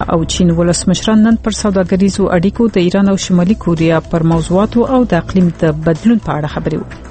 او چین ولسمشران نن پر سوداګریزو اړیکو د ایران او شمالي کوریا پر موضوعاتو او د اقلیم د بدلون په اړه خبرې وکړي.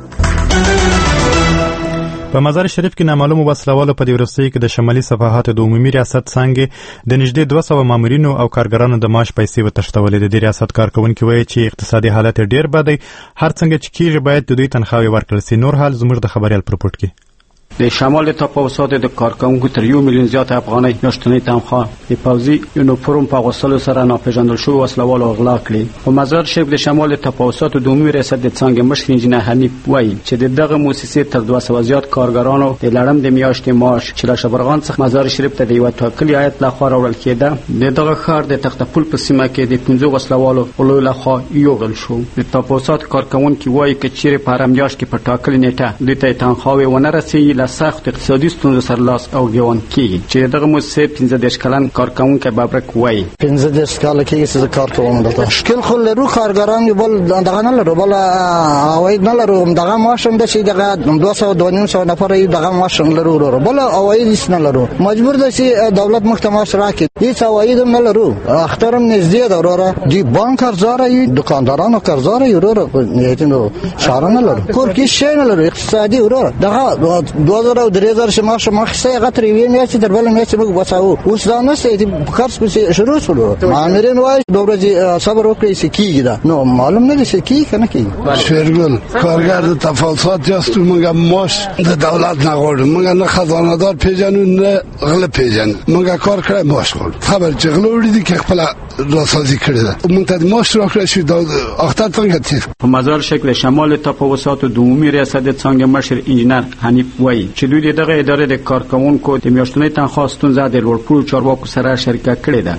په مزار شریف کې نامعلومو وسلوالو په دې وروستیو کې د شمالي صفحاتو د عمومي ریاست څانګې د نږدې 200 مامورینو او کارګرانو د معاش پیسې وتښتولې. د دې ریاست کارکونکي وایي چې اقتصادي حالت ډېر بد دی، هر څنګه چې کېږي باید د دوی تنخواهې ورکړل شي. نور حال زموږ د خبریال پر رپورټ کې. د شمال تفاوضات د کارکونکو تر 1 میلیون زیات افغانۍ میاشتنۍ تنخواه د پوځي یونیفورم په اغوستلو سره ناپېژندل شوي وسلوالو اغلا کړې. په مزار شریف د شمال تفاوضات د عمومي ریاست د څانګې مشر انجینر حنیف وایي چې دغه مؤسسې تر 200 زیات کارګرانو د لړم د میاشتې معاش چې له شبرغان څخه مزار شریف ته د یو ټاکلي هیئت لخوا راوړل کېده دغه ښار د تختپول په سیمه کې د 15 وسلوالو غلو لخوا یوغل شو. د تفاوضات کارکونکي وایي چې چیرې په هر میاشت کې په ټاکلي نیټه دوی ته تنخواهې ونه رسېږي له سخت اقتصادي ستونزو سره لاس او ګریوان کېږي. چې دغه مؤسسې 15 کلن کارکونکي بابرک وایي 15 کال کېږي چې کار کوم. دغه مشکل خو لرو کارګران بل دغه نه لرو، بل اواید نه لرو. دغه ماشوم د شي دغه 200 نفر دغه ماشوم لرو، بل اواید نه لرو. مجبور د شي دولت محکمه راکړي هیڅ اواید نه لرو. اخترم نږدې ده وروره دی بانک ارزاره دکاندارانو ارزاره وروره نیتنو شارانه لرو. کور کې شي نه لرو اقتصادي وروره دغه 2000 او 3000 شماشه مخسه غتر وی میاشتې در بل میاشتې موږ بچاو. اوس دا نه سي کارس په شروع شو. مامورین وایي دوبره صبر وکړئ سکی دا نو معلوم نه دي سکی کنه کی. شیرګل کارګر د تفاوضات جاست موږ ماش د دولت نه غواړو، موږ نه خزانه دار پیژنو نه غل پیژنو، موږ کار کړی ماش غواړو. خبر چې غلوړي دي کې خپل راسازي کړی ده موږ ته ماش راکړی شو د اختر څنګه تیر. په مزار شکل شمال تفاوضات د عمومي ریاست څنګه مشر انجینر حنیف وایي چې دوی دغه ادارې د کارکونکو د میاشتنۍ تنخواه ستونزه د لوړپوړو چارواکو سره شریکه کړې ده.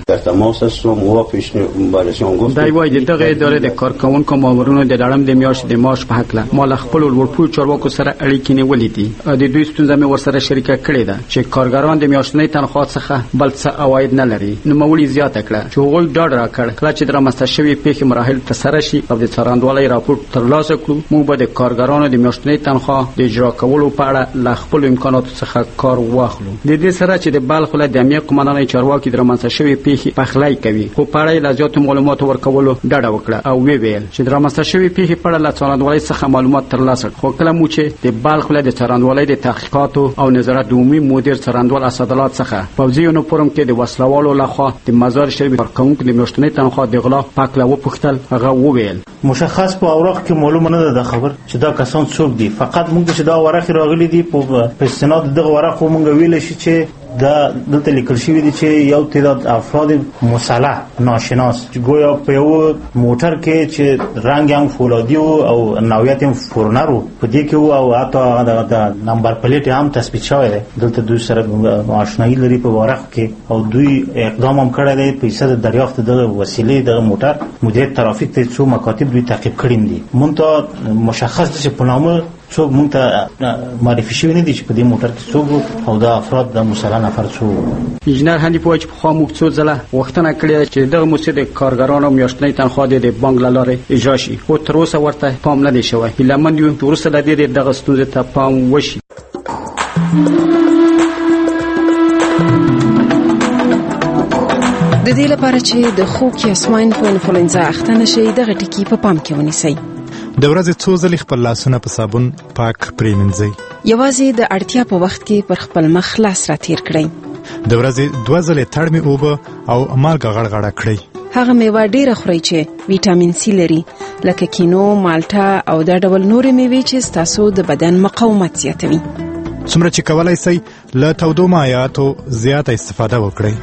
دا وایي دغه ادارې د کارکونکو مامورینو د لړم د میاشتې د معاش په حق له مال خپل لوړپوړو چارواکو سره اړیکې نیولې دي. د دوی ستونزه مې ورسره شریکه کړې ده چې کارګران د میاشتنۍ تنخواه څخه بل څه عواید نه لري. نو مولي زیاته کړه چې هغوی ډاډ راکړ کله چې د رامنځته شوي پیښې مراحل ترسره شي او د څارندوالۍ راپور ترلاسه کړو موږ به د کارګرانو د میاشتنۍ تنخواه د اجرا کولو په اړه له خپلو امکاناتو څخه کار واخلو. د دې سره چې د بلخ ولایت د امنیه قوماندانۍ چارواکي د رامنځته شوي پیښې پخلی کوي خو په اړه یې له زیاتو معلوماتو ورکولو ډډه وکړه او ویل چې د رامنځته شوي پیښې په اړه له څارندوالۍ څخه معلومات ترلاسه کړل. خو کله مو چې د بلخ ولایت د څارندوالۍ د تحقیقاتو او نظارت د عمومي مدیر څارندوال اسدالله څخه پوځي یونیفورم کې د وسلوالو لخوا د مزار شریف کارکونکو د میاشتنۍ تنخواه د غلا په اړه وپوښتل هغه وویل مشخص په اوراق کې معلومه نه ده خبر چې دا کسان څوک دي. فقط موږ چې دا ورق راغلي دي په استناد دغه ورق موږ ویل شي چې دا دلته لیکل شوی دی چې یو تعداد افراد مسلح ناشناس گویا په یو موټر کې چې رنگ هم فولادي او نوعیت هم فورنر په دې کې او حتی د نمبر پلیټ هم تثبیت شوی دی. دلته دوی سره آشنایی لري په ورق کې او دوی اقدام هم کړی دی پیسې د دریافت د وسیلې د موټر مدیر ترافیک ته څو مکاتب دوی تعقیب کړي دي. مونته مشخص دي چې په نامه څوک مونږ ته معرفي شوی نه دي چې په دې موټر کې څوک او دا افراد د مسلح نفر څوک. انجینر حنیف وایي چې پخوا موږ څو ځله غوښتنه کړې چې دغه مؤسسې د کارګرانو میاشتنۍ تنخواه د بانک له لارې اجرا شي خو تر اوسه ورته پام نه دی شوی. هیلهمند یو چې وروسته له دې دغه ستونزې ته پام وشي. د دې لپاره چې د خوک یا سواین فلو انفلوئنزا اخته نشي دغه ټکي په پام کې ونیسئ. د ورځې څو ځلې خپل لاسونه په صابون پاک پرېمنځئ. یوازې د اړتیا په وخت کې پر خپل مخ لاس راتیر کړئ. د ورځې 2 ځلې تړمې اوبه او مالګه غړغړه کړئ. هغه میوه ډیره خورئ چې ویټامین سی لري لکه کینو، مالټا او دا ډول نورې میوې چې ستاسو د بدن مقاومت زیاتوي. څومره چې کولای شئ له تودو مایعاتو زیاته استفاده وکړئ.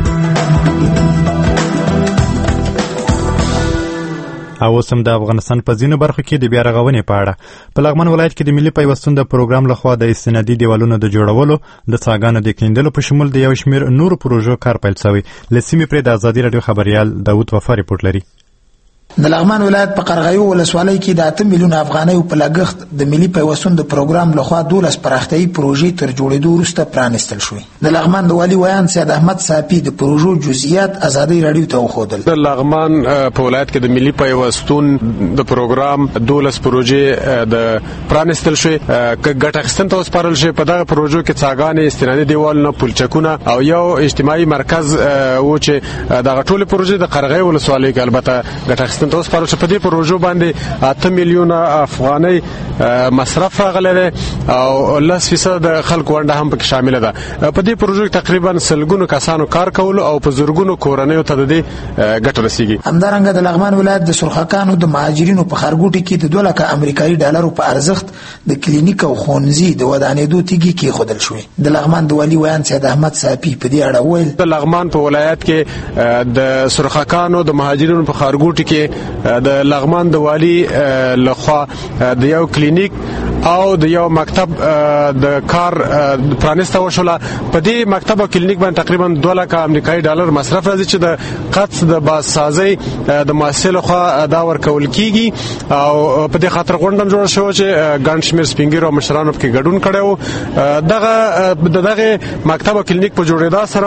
او اوس هم د افغانستان په ځینو برخو کې د بیا رغونې په اړه په لغمان ولایت کې د ملي پیوستون د پروګرام لخوا د استنادي دیوالونو د جوړولو د څاګانو د کیندلو په شمول د یو شمېر نورو پروژو کار پیل شوی. له سیمې پرې د ازادي راډیو خبریال داود وفا ریپورټ لري. د لغمان ولایت په قرغیو ولسوالۍ کې د 8 میلیون افغانۍ په لګښت د ملي پیوستون د پروګرام لخوا 12 پراختیايي پروژې تر جوړېدو وروسته پرانستل شوې. د لغمان د والي ویان سید احمد صافي د پروژو جزئیات ازادي رادیو ته وښودل. د لغمان په ولایت کې د ملي پیوستون د پروګرام 12 پروژې د پرانستل شوې. ګټه اخیستنه ته وسپارل شوې. په دغه پروژو کې څاګانې، استنادي دیوالونه، پلچکونه او یو اجتماعي مرکز و چې دغه ټول پروژې د قرغیو ولسوالۍ کې البته ګټه تاسو په دې پروژو باندې 8 میلیون افغانۍ مصرف راغلی او 10% د خلکو ونډه هم پکې شامل ده. په دې پروژو کې تقریبا سلګونو کسانو کار کولو او په زورګونو کورنیو ته د ګټه رسیږي. همدارنګه د لغمان ولایت د سرخکانو د مهاجرینو په خارګوټي کې د 2 لک امریکایي ډالرو په ارزښت د کلینیک او خونځي د ودانېدو تیږي کې خودل شوې. د لغمان د والي ویان سید احمد صافي په دې اړه ویل د لغمان په ولایت کې د سرخکانو د مهاجرینو په خارګوټي کې د لغمان د والی لخوا د یو کلینیک او د یو مکتب د کار پرانسته وشوله. په دې مکتب او کلینیک باندې تقریبا 2 لک امریکایي ډالر مصرف راځي چې د قطس د بازسازي د مؤسسې لخوا دا ورکول کیږي او په دې خاطر غونډه جوړه شو چې ګڼ شمېر سپینګیرو او مشرانو کې ګډون کړو. دغه مکتب او کلینیک په جوړېدا سره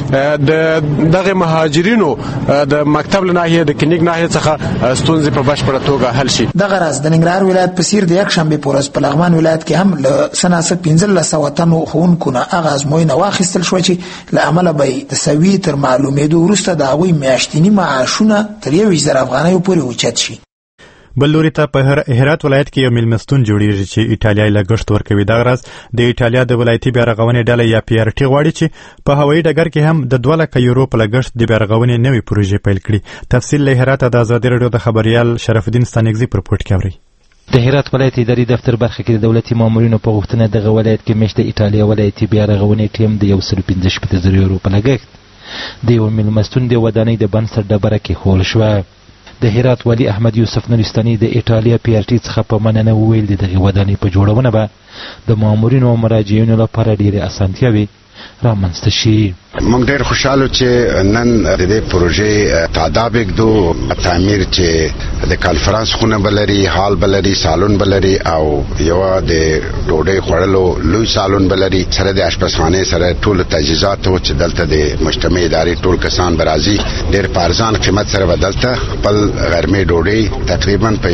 به دغه مهاجرینو د مکتب له ناحیې د کلینیک ناحیې څخه ستونزې په بشپړه توګه حل شي. دغه راز د ننګرهار ولایت په څیر د یک شنبه په ورځ په لغمان ولایت کې هم له سناسه 1500 تنو ښوونکو نه اغاز موینه واخیستل شو چې له عمله به د سوي تر معلومېدو وروسته د هغوی میاشتني معاشونه تر 1000 افغانیو پورې اوچت شي. بل لوري ته په هرات ولایت کې یو میلمستون جوړیږي چې ایټالیا لګښت ورکوي. دا غرض د ایټالیا د ولایتي بیارغونې ډله یا PRT غواړي چې په هوایي ډګر کې هم د 2 لک یورو په لګښت د بیارغونې نوې پروژې پیل کړي. تفصیل له هرات د ازادي رادیو د خبريال شرف الدین ستانکزي پر رپورټ کې اوري. د هرات ولایت اداري دفتر برخه کې د دولتي مامورینو په غوښتنه دغه ولایت کې میاشت د ایټالیا ولایتي بیارغونې ټیم د 115 یورو په لګښت د یو میلمستون د ودانۍ د بنسټ ډبره کې خول شوه. د هرات والی احمد یوسف نورستاني د ایټالیا PRT څخه په مننه وویل د دغه ودانۍ په جوړونه به د مامورینو او مراجعینو لپاره ډېرې اسانتیاوې رامنځته شي. موږ ډېر خوشاله چې نن د دې پروژې تادابق دو تعمیر چې د کانفرنس خونه بلري، هال بلري، سالون بلري او یو د ډوډۍ خورلو لوی سالون بلري سره د اشپزخانه سره ټول تجهیزات او چې دلته د مجتمع ادارې ټول کسان برازي ډېر په ارزان قیمت سره بدلته خپل غرمې ډوډۍ تقریبا په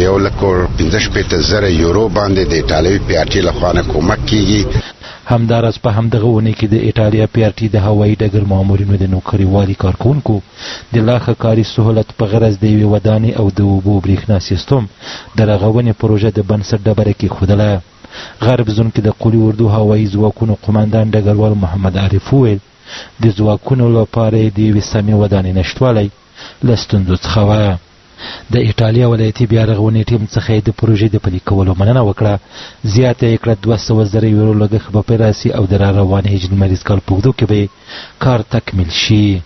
1,15,000 یورو باندې د ایټالوي PRT لخوا نه کومک کیږي. همدارس په همدغه ونه کې د ایټالیا PRT د هوایي ډګر مامورینو د نوکري والي کارکونکو د لا ښه کاري سهولت په غرض د یوې ودانۍ او د اوبو برېښنا سیستم د رغونې پروژه د بنسټ ډبره کېښودله. غرب زون کې د قولي اردو هوایي ځواکونو قماندان ډګروال محمد عارف وویل د ځواکونو لپاره د یوې سمې ودانۍ نشتوالی له ستونزو څخه وه. د ایټالیا ولایتي بیارغونې ټیم څخه د پروژې د پلي کولو مننه وکړه. زیاته یې کړه 200,000 یورو لګښت به پرې راسي او د روانې هجري مریض کال په اوږدو کې به کار تکمیل شي.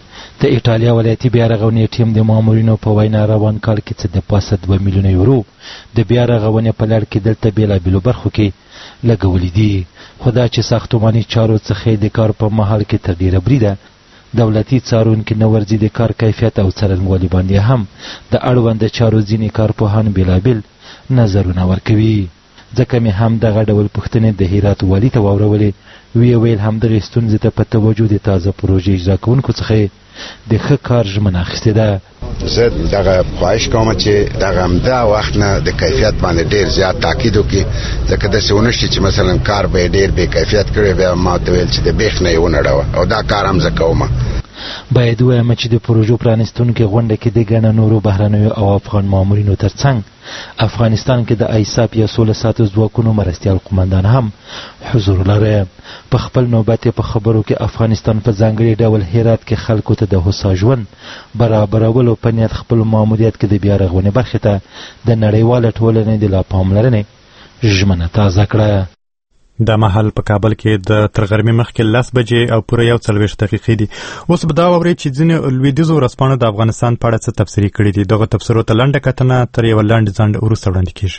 د ایټالیا ولایتي بیارغونې ټیم د مامورینو په وینا روان کال کې څه د پاسه 2 میلیونه یورو د بیارغونې په لړ کې دلته بېلابېلو برخو کې لګولي دي. خو دا چې ساختماني چارو څخه د کار په مهال کې تر ډېره بریده دولتي څارونکي نه ورځي د کار کیفیت او څرنګوالي باندې هم د اړوند چارو ځینې کارپوهان بېلابېل نظرونه ورکوي. ځکه مې هم دغه ډول پوښتنې د هرات والي ته واورولې. ویل همدغې ستونزې ته په توجه د تازه پروژې اجرا کوونکو څخه د ښه کار ژمنه اخیستې ده. زه دغه خواهش کوم چې دغه همدا وخت نه د کیفیت باندې ډېر زیات تاکید وکړي ځکه داسې ونه شي چې مثلا کار به یې ډېر بې کیفیت کړی بیا ما ته ویل چې د بیخ نه یې ونړوه او دا کار هم زه کوم. باید ووایم چې د پروژو پرانستونکې غونډه کې د ګڼه نورو بهرنیو او افغان مامورینو ترڅنګ افغانستان کې د ISAF یا سوله ساتو ځواکونو مرستیال قماندان هم حضور لري. په خپل نوبت په خبرو کې افغانستان په ځانګړي ډول هرات کې خلکو ته د هوسا ژوند برابرولو په نیت خپل ماموریت کې د بیارغونې برخې ته د نړیواله ټولنې د لا پاملرنې ژمنه تازه کړه. دا مهال په کابل کې د تر غرمې مخکې 10 بجې او پوره 41 دقیقې دي. اوس به دا واورئ چې ځینې لویدیځو ورځپاڼو د افغانستان په اړه څه تبصرې کړي دي. دغه تبصرو ته لنډه کتنه تر یوه لنډ ځنډ وروسته وړاندې کیږي.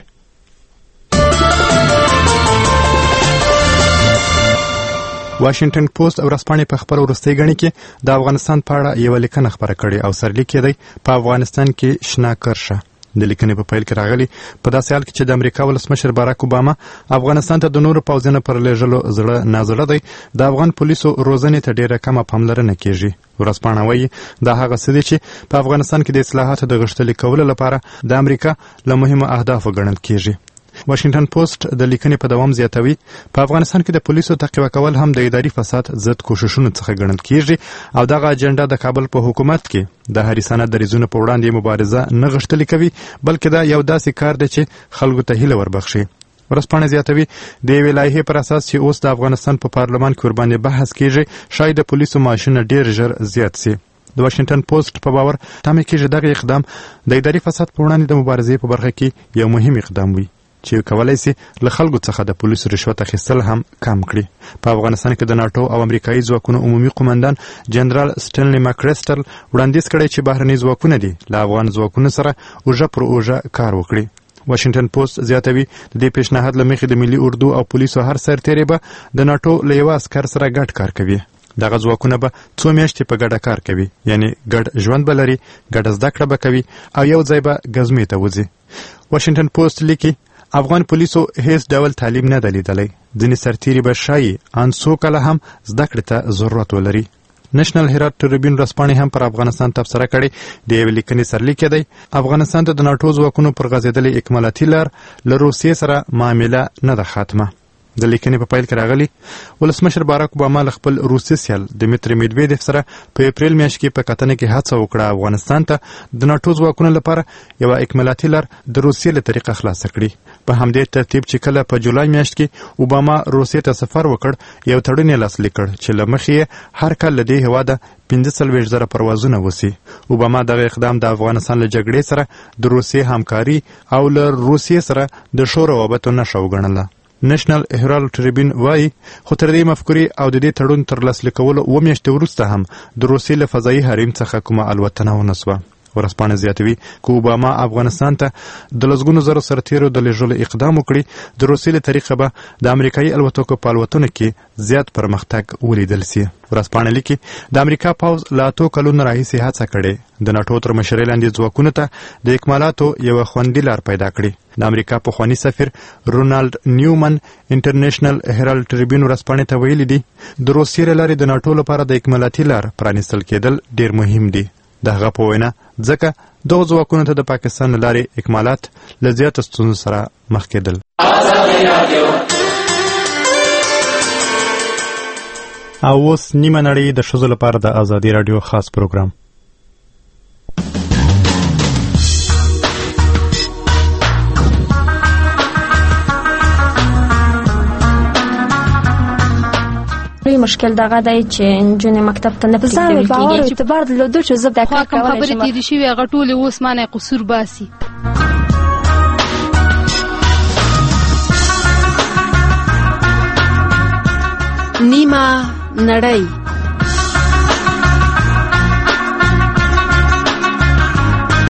واشنگټن پوسټ ورځپاڼې په خبرو وروستۍ غني کې د افغانستان په اړه یو لیکنه خبره کړې او سرلیک یې دی په افغانستان کې شنه کرشه. د لیکنې په پیل کې راغلي په داسې حال کې چې د امریکا ولسمشر باراک اوباما افغانستان ته د نورو پوځونو پر لېږلو زړه نازړه دی، د افغان پولیسو روزنې ته ډیره کمه پاملرنه کیږي. ورځپاڼه وایي دا هغه څه دي چې په افغانستان کې د اصلاحاتو د غښتلي کولو لپاره د امریکا له مهمو اهدافو ګڼل کیږي. واشنگټن پوسټ د لیکنې په دوام زیاتوي په افغانستان کې د پولیسو تعقیب کول هم د اداري فساد ضد کوششونو څخه ګڼل کیږي او دغه اجنډا د کابل په حکومت کې د حریصانه دریځونو په وړاندې مبارزه نه غښتلې کوي، بلکې دا یو داسې کار دی چې خلکو ته هیله وربخښي. ورځپاڼه زیاتوي د یوې لایحې پر اساس چې اوس د افغانستان په پارلمان کې ورباندې بحث کیږي، شاید د پولیسو معاشونه ډیر ژر زیات سي. د واشنگټن پوسټ په باور تمه کیږي دغه اقدام د اداري فساد په وړاندې د مبارزې په برخه کې یو مهم اقدام وي چې کولای شي له خلکو څخه د پولیسو رشوت اخیستل هم کم کړي. په افغانستان کې د ناتو او امریکایي ځواکونو عمومي قومندان جنرال سټنلی ماکریسټل وړاندیز کړی چې بهرني ځواکونه دي له افغان ځواکونو سره اوژه پر اوژه کار وکړي. واشنگټن پوسټ زیاتوي د دې پیشنهاد له مخې د ملي اردو او پولیسو هر سرتیری به د ناتو له یو عسکر سره ګډ کار کوي. دغه ځواکونه به 2 میاشتې په ګډه کار کوي، یعنی ګډ ژوند به لري، ګډه زده کړه به کوي او یو ځای به ګزمې ته وځي. واشنگټن پوسټ لیکي افغان پولیسو هیڅ ډول تعلیم نه دلیدلی، ځینې سرتیري به شایي ان څو کله هم زده کړې ته ضرورت ولري. نېشنل هیرالډ ټریبیون ورځپاڼې هم پر افغانستان تبصره کړې. د یوې لیکنې سرلیک دی افغانستان ته د ناټو ځواکونو پر غځېدلې اکمالاتي لار له روسیې سره معامله نه ده ختمه. د لیکنې په پیل کې راغلي ولسمشر باراک اوباما له خپل روسي سیال دمیتری میدویدف سره په اپریل میاشت کې په کتنه کې هڅه وکړه افغانستان ته د ناټو ځواکونو لپاره یو اکمالاتي لار د روسیې له طریقه خلاصه کړي. په همدې ترتیب چې کله په جولای میاشت کې اوباما روسیې ته سفر وکړ یو تړون یې لاسلیک کړ چې له مخې هر کال له دې هېواده 45,000 پروازونه وسی. اوباما دغه اقدام د افغانستان له جګړې سره د روسیې همکاري او له روسیې سره د ښو روابطو نښه وګڼله. نېشنل هیرالډ ټریبیون وایي خو تر دې مفکورې او د دې تړون تر لاسلیک کولو 2 میاشتې وروسته هم د روسیې له فضایي حریم څخه کومه الوتنه ونه سوه. ورځپاڼه زیاتوي که اوباما افغانستان ته د لسګونو زرو سرتیرو د لېږلو اقدام وکړي د روسیې له طریقه به د امریکایي الوتکو په الوتنو کې زیات پرمختګ ولیدل سي. ورځپاڼه لیکي د امریکا پوځ له 8 کلونو راهیسې هڅه کړې د ناټو تر مشرۍ لاندې ځواکونو ته د اکمالاتو یوه خوندي لار پیدا کړي. د امریکا پخواني سفیر رونالډ نیومن انټرنیشنل هیرالډ ټریبیون ورځپاڼې ته ویلي دي د روسیې له لارې د ناټو لپاره د اکمالاتي لار پرانیستل کېدل ډیر مهم دي. د هغه په وینا ځکه دغو ځواکونو ته د پاکستان له لارې اکمالات له زیاتو ستونزو سره مخ کېدل. او اوس نیمه نړۍ د ښځو لپاره د ازادي راډیو خاص پروګرام. مشکل دغه دی چې نجونې مکتب ته نه پرېږدول کېږي. چې اعتبار درلودو چې زه دا کار کولی شم. خبرې تېرې شوي هغه ټولې اوس مانه قصور باسي. نیمه نړۍ